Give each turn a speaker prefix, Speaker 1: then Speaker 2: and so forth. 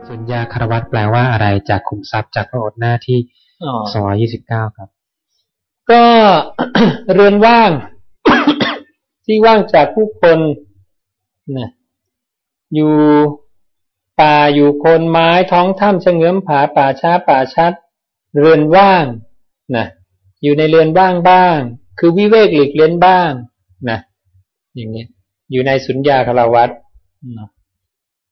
Speaker 1: สุญญาคารวัตแปลว่าอะไรจากขุมทรัพย์จากพระโอษฐ์หน้าที่229ครับ
Speaker 2: ก็ เรือนว่าง ที่ว่างจากผู้คนนะอยู่ป่าอยู่โคนไม้ท้องถ้ำเฉงื้อมผาป่าช้าป่าชัดเรือนว่างนะอยู่ในเรือนว่างบ้างคือวิเวกหลีกเล่นบ้างนะอย่างนี้อยู่ในสุญญาคารวัตนะ